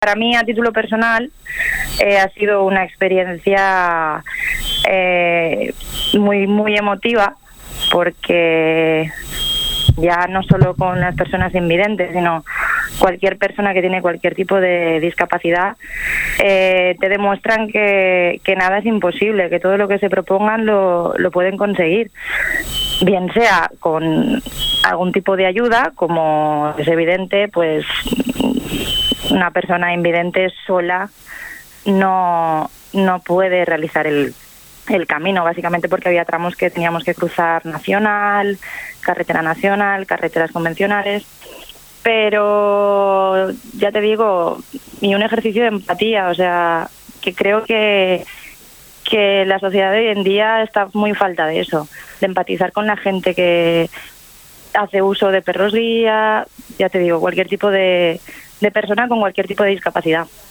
Para mí, a título personal, ha sido una experiencia muy emotiva, porque ya no solo con las personas invidentes, sino cualquier persona que tiene cualquier tipo de discapacidad, te demuestran que nada es imposible, que todo lo que se propongan lo pueden conseguir, bien sea con algún tipo de ayuda, como es evidente, pues una persona invidente sola no puede realizar el camino, básicamente porque había tramos que teníamos que cruzar nacional, carretera nacional, carreteras convencionales, pero ya te digo, y un ejercicio de empatía, o sea, que creo que la sociedad de hoy en día está muy falta de eso, de empatizar con la gente que hace uso de perros guía, ya te digo, cualquier tipo de persona con cualquier tipo de discapacidad.